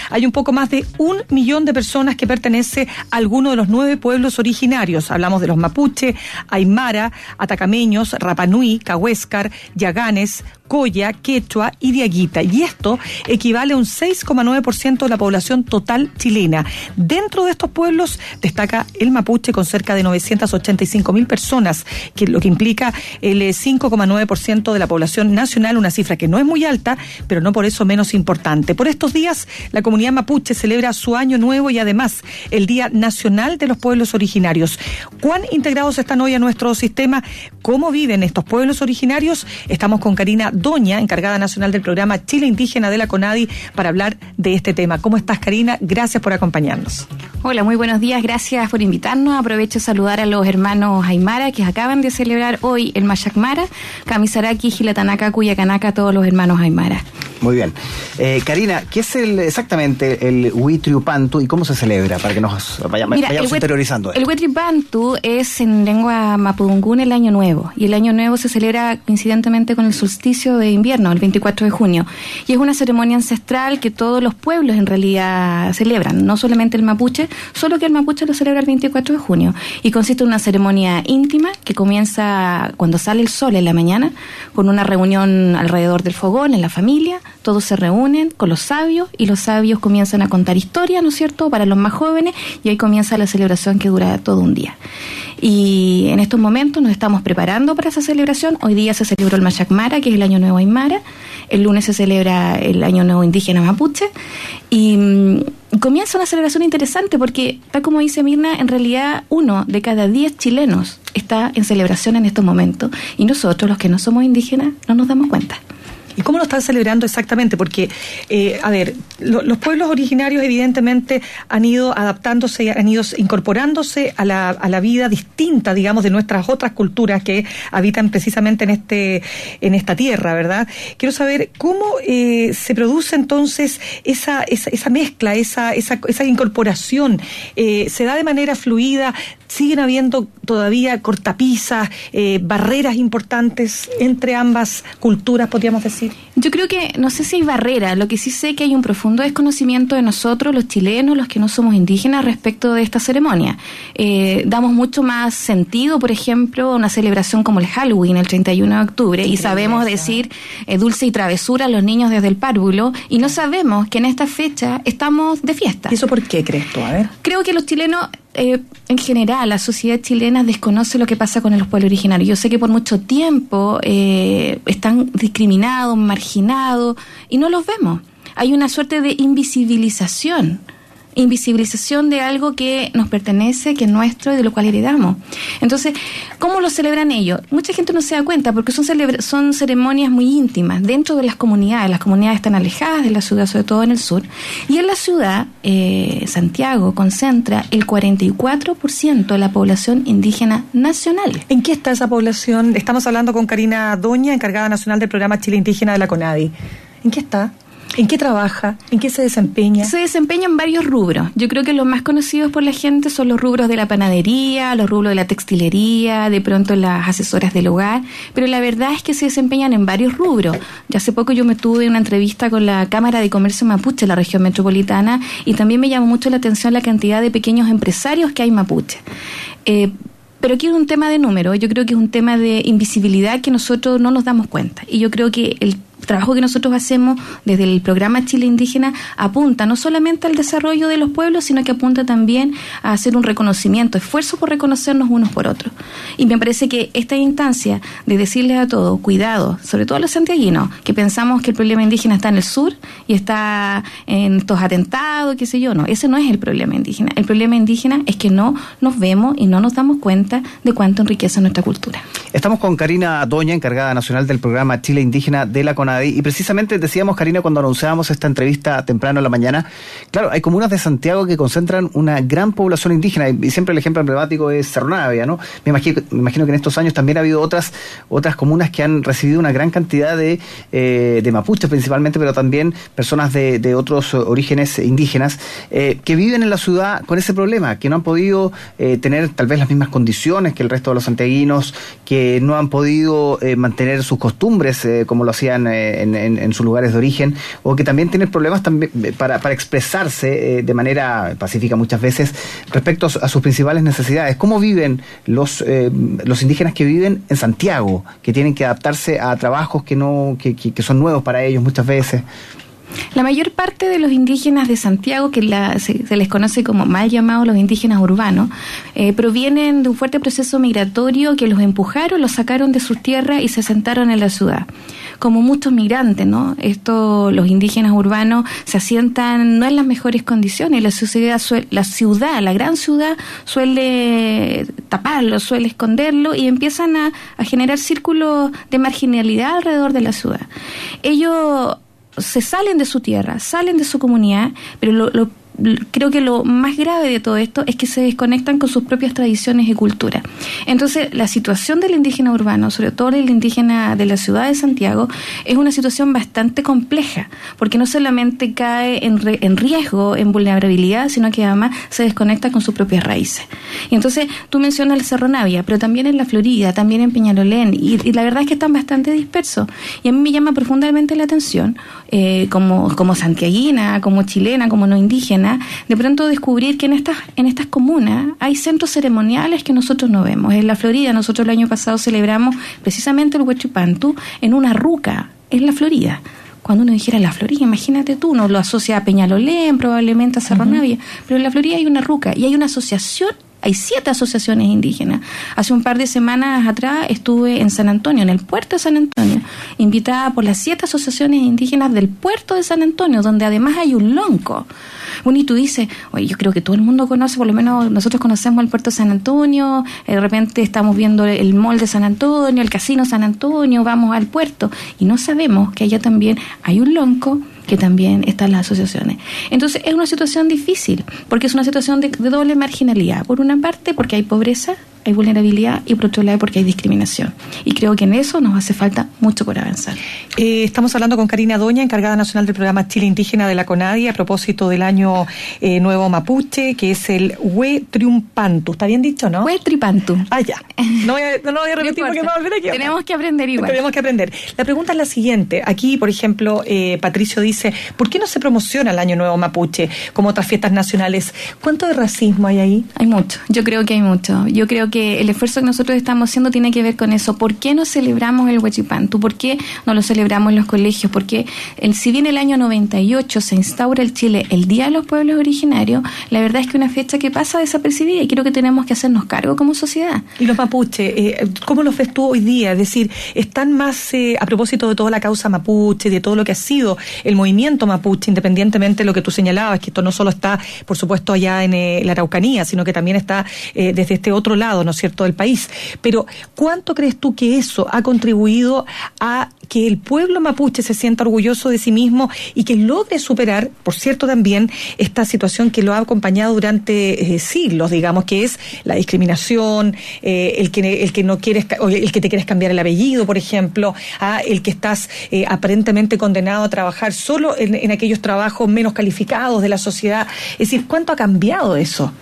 hay un poco más de 1 millón de personas que pertenece a alguno de los 9 pueblos originarios. Hablamos de los mapuche, aymara, atacameños, rapanui, cahuéscar, yaganes, coya, quechua y diaguita. Y esto equivale a un 6,9% de la población total chilena. Dentro de estos pueblos destaca el mapuche con cerca de 985.000 personas, que lo que implica el 5,9% de la población nacional, una cifra que no es muy alta, pero no por eso menos importante. Por estos días, la comunidad mapuche celebra su año nuevo y además el Día Nacional de los Pueblos Originarios. ¿Cuán integrados están hoy a nuestro sistema? ¿Cómo viven estos pueblos originarios? Estamos con Karina Doña, encargada nacional del programa Chile Indígena de la CONADI, para hablar de este tema. ¿Cómo estás, Karina? Gracias por acompañarnos. Hola, muy buenos días, gracias por invitarnos. Aprovecho de saludar a los hermanos aymara que acaban de celebrar hoy el Mashakmara, Kamisaraki, Gilatanaka, Cuyacanaka, todos los hermanos aymara. Muy bien. Karina, ¿qué es exactamente el Huitriupantu y cómo se celebra? Para que nos vayamos interiorizando. El Huitriupantu es en lengua mapudungún el Año Nuevo, y el Año Nuevo se celebra coincidentemente con el solsticio de invierno, el 24 de junio. Y es una ceremonia ancestral que todos los pueblos en realidad celebran, no solamente el mapuche, solo que el mapuche lo celebra el 24 de junio. Y consiste en una ceremonia íntima que comienza cuando sale el sol en la mañana, con una reunión alrededor del fogón en la familia. Todos se reúnen con los sabios y los sabios comienzan a contar historias, ¿no es cierto?, para los más jóvenes, y ahí comienza la celebración que dura todo un día. Y en estos momentos nos estamos preparando para esa celebración. Hoy día se celebró el Mashakmara, que es el Año Nuevo Aymara. El lunes se celebra el Año Nuevo Indígena Mapuche. Y comienza una celebración interesante porque, tal como dice Mirna, en realidad 1 de cada 10 chilenos está en celebración en estos momentos. Y nosotros, los que no somos indígenas, no nos damos cuenta. ¿Y cómo lo están celebrando exactamente? Porque, los pueblos originarios evidentemente han ido adaptándose, han ido incorporándose a la vida distinta, digamos, de nuestras otras culturas que habitan precisamente en esta tierra, ¿verdad? Quiero saber cómo se produce entonces esa mezcla, esa incorporación. ¿Se da de manera fluida? ¿Siguen habiendo todavía cortapisas, barreras importantes entre ambas culturas, podríamos decir? Yo creo que, no sé si hay barrera, lo que sí sé que hay un profundo desconocimiento de nosotros, los chilenos, los que no somos indígenas, respecto de esta ceremonia. Damos mucho más sentido, por ejemplo, a una celebración como el Halloween, el 31 de octubre, y sabemos decir dulce y travesura a los niños desde el párvulo, y no sabemos que en esta fecha estamos de fiesta. ¿Y eso por qué crees tú? A ver. Creo que los chilenos, en general, la sociedad chilena desconoce lo que pasa con los pueblos originarios. Yo sé que por mucho tiempo están discriminados, marginados, y no los vemos. Hay una suerte de invisibilización de algo que nos pertenece, que es nuestro y de lo cual heredamos. Entonces, ¿cómo lo celebran ellos? Mucha gente no se da cuenta porque son ceremonias muy íntimas dentro de las comunidades. Las comunidades están alejadas de la ciudad, sobre todo en el sur. Y en la ciudad, Santiago concentra el 44% de la población indígena nacional. ¿En qué está esa población? Estamos hablando con Karina Doña, encargada nacional del programa Chile Indígena de la CONADI. ¿En qué está? ¿En qué trabaja? ¿En qué se desempeña? Se desempeña en varios rubros. Yo creo que los más conocidos por la gente son los rubros de la panadería, los rubros de la textilería, de pronto las asesoras del hogar, pero la verdad es que se desempeñan en varios rubros. Ya hace poco yo me tuve una entrevista con la Cámara de Comercio Mapuche, la región metropolitana, y también me llamó mucho la atención la cantidad de pequeños empresarios que hay en Mapuche. Pero aquí es un tema de número, yo creo que es un tema de invisibilidad que nosotros no nos damos cuenta. Y yo creo que el trabajo que nosotros hacemos desde el programa Chile Indígena apunta no solamente al desarrollo de los pueblos, sino que apunta también a hacer un reconocimiento, esfuerzo por reconocernos unos por otros. Y me parece que esta instancia de decirles a todos, cuidado, sobre todo a los santiaguinos, que pensamos que el problema indígena está en el sur y está en estos atentados, qué sé yo, no, ese no es el problema indígena. El problema indígena es que no nos vemos y no nos damos cuenta de cuánto enriquece nuestra cultura. Estamos con Karina Doña, encargada nacional del programa Chile Indígena de la CONADI, y precisamente decíamos, Karina, cuando anunciábamos esta entrevista temprano en la mañana, claro, hay comunas de Santiago que concentran una gran población indígena, y siempre el ejemplo emblemático es Cerro Navia, ¿no? Me imagino que en estos años también ha habido otras comunas que han recibido una gran cantidad de mapuches principalmente, pero también personas de otros orígenes indígenas que viven en la ciudad con ese problema, que no han podido tener tal vez las mismas condiciones que el resto de los santiaguinos, que no han podido mantener sus costumbres como lo hacían en sus lugares de origen, o que también tienen problemas también para expresarse de manera pacífica muchas veces respecto a sus principales necesidades. ¿Cómo viven los indígenas que viven en Santiago, que tienen que adaptarse a trabajos que son nuevos para ellos muchas veces? La mayor parte de los indígenas de Santiago, que se les conoce como mal llamados los indígenas urbanos, provienen de un fuerte proceso migratorio que los empujaron, los sacaron de sus tierras y se asentaron en la ciudad. Como muchos migrantes, ¿no? Los indígenas urbanos se asientan no en las mejores condiciones. La gran ciudad suele taparlo, suele esconderlo y empiezan a generar círculos de marginalidad alrededor de la ciudad. Ellos se salen de su tierra, salen de su comunidad, pero creo que lo más grave de todo esto es que se desconectan con sus propias tradiciones y culturas. Entonces, la situación del indígena urbano, sobre todo el indígena de la ciudad de Santiago, es una situación bastante compleja, porque no solamente cae en riesgo, en vulnerabilidad, sino que además se desconecta con sus propias raíces. Y entonces, tú mencionas el Cerro Navia, pero también en la Florida, también en Peñalolén, y la verdad es que están bastante dispersos. Y a mí me llama profundamente la atención, como santiaguina, como chilena, como no indígena, de pronto descubrir que en estas comunas hay centros ceremoniales que nosotros no vemos. En la Florida, nosotros el año pasado celebramos precisamente el Huachipantu en una ruca, en la Florida. Cuando uno dijera la Florida, imagínate tú, uno lo asocia a Peñalolén, probablemente a Cerro Navia, pero en la Florida hay una ruca y hay una asociación. Hay 7 asociaciones indígenas. Hace un par de semanas atrás estuve en San Antonio, en el puerto de San Antonio, invitada por las 7 asociaciones indígenas del puerto de San Antonio, donde además hay un lonco. Bueno, y tú dices, oye, yo creo que todo el mundo conoce, por lo menos nosotros conocemos el puerto de San Antonio, de repente estamos viendo el mall de San Antonio, el casino San Antonio, vamos al puerto, y no sabemos que allá también hay un lonco, que también están las asociaciones. Entonces es una situación difícil, porque es una situación de doble marginalidad. Por una parte, porque hay pobreza, hay vulnerabilidad, y por otro lado, porque hay discriminación. Y creo que en eso nos hace falta mucho por avanzar. Estamos hablando con Karina Doña, encargada nacional del programa Chile Indígena de la CONADI, a propósito del año nuevo mapuche, que es el Huetriumpantu. ¿Está bien dicho, no? Huetripantu. Ah, ya. No lo voy a repetir porque me va a volver aquí. Tenemos que aprender igual. Tenemos que aprender. La pregunta es la siguiente. Aquí, por ejemplo, Patricio dice, ¿por qué no se promociona el año nuevo mapuche como otras fiestas nacionales? ¿Cuánto de racismo hay ahí? Hay mucho. Yo creo que hay mucho. Yo creo que el esfuerzo que nosotros estamos haciendo tiene que ver con eso. ¿Por qué no celebramos el Huachipantu? ¿Por qué no lo celebramos en los colegios? Porque si bien el año 98 se instaura en Chile el Día de los Pueblos Originarios, la verdad es que es una fecha que pasa desapercibida y creo que tenemos que hacernos cargo como sociedad. Y los mapuches, ¿cómo los ves tú hoy día? Es decir, ¿están más, a propósito de toda la causa mapuche, de todo lo que ha sido el movimiento mapuche, independientemente de lo que tú señalabas, que esto no solo está, por supuesto, allá en la Araucanía, sino que también está desde este otro lado, ¿no es cierto?, del país. Pero, ¿cuánto crees tú que eso ha contribuido a que el pueblo mapuche se sienta orgulloso de sí mismo y que logre superar, por cierto, también esta situación que lo ha acompañado durante siglos, digamos, que es la discriminación, el que no quieres, o el que te quieres cambiar el apellido, por ejemplo, el que estás aparentemente condenado a trabajar solo en aquellos trabajos menos calificados de la sociedad? Es decir, ¿cuánto ha cambiado eso?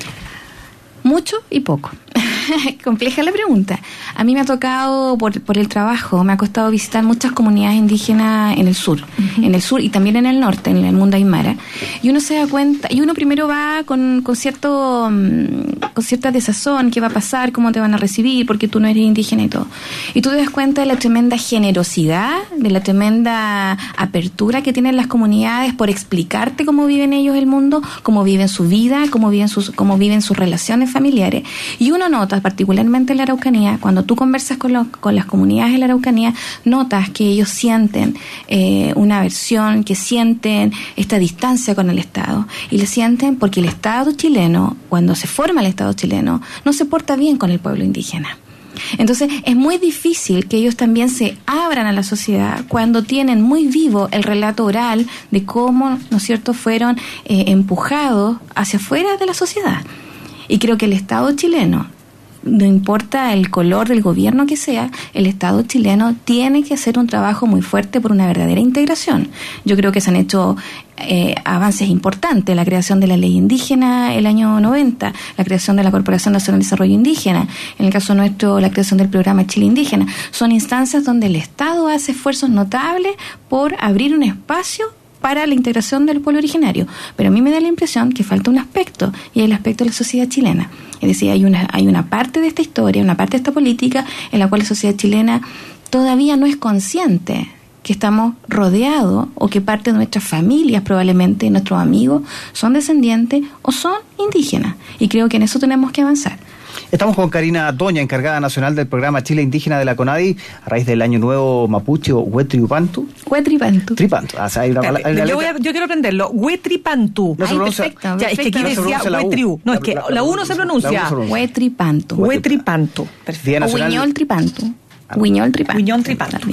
Mucho y poco. Compleja la pregunta. A mí me ha tocado, por el trabajo, me ha costado visitar muchas comunidades indígenas en el sur, y también en el norte, en el mundo aymara, y uno se da cuenta, y uno primero va con cierta desazón, qué va a pasar, cómo te van a recibir, porque tú no eres indígena y todo. Y tú te das cuenta de la tremenda generosidad, de la tremenda apertura que tienen las comunidades por explicarte cómo viven ellos el mundo, cómo viven su vida, cómo viven sus relaciones familiares. Y uno nota, particularmente en la Araucanía, cuando tú conversas con las comunidades de la Araucanía, notas que ellos sienten una aversión, que sienten esta distancia con el Estado, y le sienten porque el Estado chileno, cuando se forma el Estado chileno, no se porta bien con el pueblo indígena. Entonces es muy difícil que ellos también se abran a la sociedad cuando tienen muy vivo el relato oral de cómo, ¿no es cierto?, fueron empujados hacia afuera de la sociedad. Y creo que el Estado chileno, no importa el color del gobierno que sea, el Estado chileno tiene que hacer un trabajo muy fuerte por una verdadera integración. Yo creo que se han hecho avances importantes, la creación de la ley indígena el año 90, la creación de la Corporación Nacional de Desarrollo Indígena, en el caso nuestro la creación del programa Chile Indígena. Son instancias donde el Estado hace esfuerzos notables por abrir un espacio para la integración del pueblo originario, pero a mí me da la impresión que falta un aspecto, y es el aspecto de la sociedad chilena. Es decir, hay una parte de esta historia, una parte de esta política en la cual la sociedad chilena todavía no es consciente que estamos rodeados, o que parte de nuestras familias, probablemente nuestros amigos, son descendientes o son indígenas. Y creo que en eso tenemos que avanzar. Estamos con Karina Doña, encargada nacional del programa Chile Indígena de la CONADI, a raíz del Año Nuevo Mapuche o Huetripantu. Tripantu. O sea, hay una yo quiero aprenderlo. Huetripantu. No se pronuncia. Perfecto. Ya, es que aquí decía Huetriu. No, es que la U no se pronuncia. Huetripantu. Huetripantu. O Huiñol Tripantu. Huiñol Tripantu.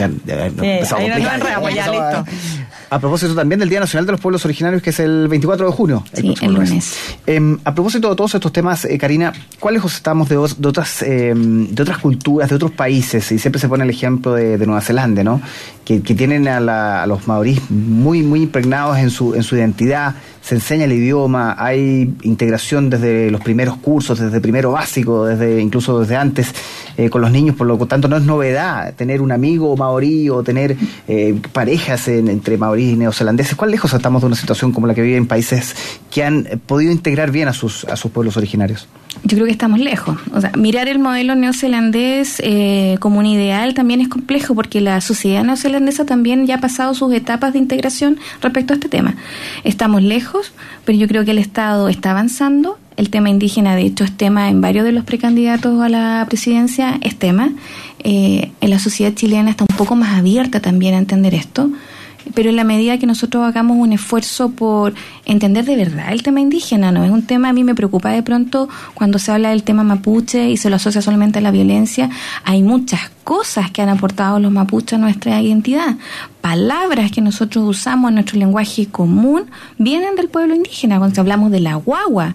Listo. A propósito también del Día Nacional de los Pueblos Originarios, que es el 24 de junio. Sí, el lunes. A propósito de todos estos temas, Karina, ¿cuán lejos estamos de otras culturas, de otros países? Y siempre se pone el ejemplo de Nueva Zelanda, ¿no? Que tienen a los maorís muy, muy impregnados en su identidad. Se enseña el idioma, hay integración desde los primeros cursos, desde primero básico, incluso desde antes, con los niños. Por lo tanto, no es novedad tener un amigo maorí o tener parejas entre maorí y neozelandeses. ¿Cuán lejos estamos de una situación como la que viven países que han podido integrar bien a sus pueblos originarios? Yo creo que estamos lejos. O sea, mirar el modelo neozelandés como un ideal también es complejo, porque la sociedad neozelandesa también ya ha pasado sus etapas de integración respecto a este tema. Estamos lejos, pero yo creo que el Estado está avanzando. El tema indígena, de hecho, es tema en varios de los precandidatos a la presidencia, es tema. En la sociedad chilena está un poco más abierta también a entender esto. Pero en la medida que nosotros hagamos un esfuerzo por entender de verdad el tema indígena, no es un tema, a mí me preocupa de pronto cuando se habla del tema mapuche y se lo asocia solamente a la violencia. Hay muchas cosas que han aportado los mapuches a nuestra identidad. Palabras que nosotros usamos en nuestro lenguaje común vienen del pueblo indígena. Cuando hablamos de la guagua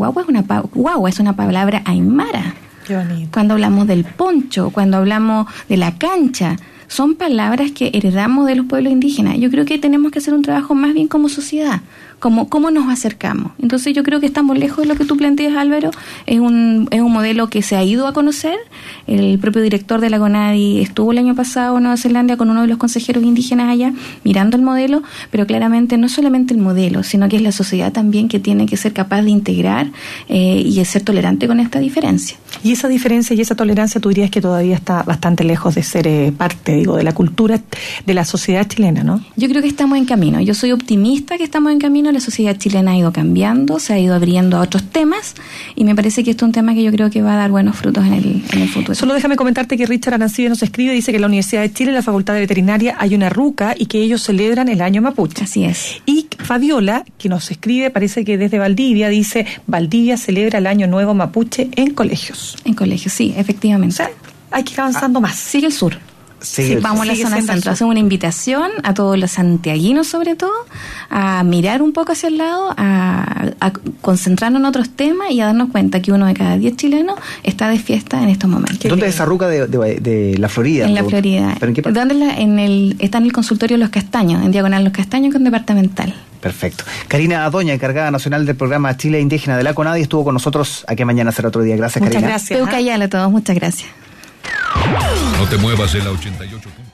es una palabra aymara. Qué bonito. Cuando hablamos del poncho, cuando hablamos de la cancha, son palabras que heredamos de los pueblos indígenas. Yo creo que tenemos que hacer un trabajo más bien como sociedad, cómo nos acercamos. Entonces yo creo que estamos lejos de lo que tú planteas, Álvaro. Es un modelo que se ha ido a conocer. El propio director de la CONADI estuvo el año pasado en Nueva Zelanda con uno de los consejeros indígenas allá, mirando el modelo, pero claramente no solamente el modelo, sino que es la sociedad también que tiene que ser capaz de integrar y de ser tolerante con esta diferencia. Y esa diferencia y esa tolerancia, tú dirías que todavía está bastante lejos de ser parte, de la cultura de la sociedad chilena, ¿no? Yo creo que estamos en camino. Yo soy optimista que estamos en camino. La sociedad chilena ha ido cambiando, se ha ido abriendo a otros temas, y me parece que esto es un tema que yo creo que va a dar buenos frutos en el futuro. Solo déjame comentarte que Richard Arancibia nos escribe, dice que en la Universidad de Chile, en la Facultad de Veterinaria, hay una ruca y que ellos celebran el año mapuche. Así es. Y Fabiola, que nos escribe, parece que desde Valdivia, dice, Valdivia celebra el año nuevo mapuche en colegios. En colegios, sí, efectivamente. O sea, hay que ir avanzando más. Sigue el sur. Sí, vamos a la zona centro. Hacemos una invitación a todos los santiaguinos, sobre todo, a mirar un poco hacia el lado, a concentrarnos en otros temas y a darnos cuenta que 1 de cada 10 chilenos está de fiesta en estos momentos. ¿Dónde es esa ruca de la Florida? En la Florida. ¿Pero en qué parte? Está en el consultorio Los Castaños, en diagonal Los Castaños con Departamental. Perfecto. Karina Doña, encargada nacional del programa Chile Indígena de la CONADI, estuvo con nosotros. Aquí mañana será otro día. Gracias, Muchas Karina. Gracias. Peucayala a todos, muchas gracias. No te muevas en la 88.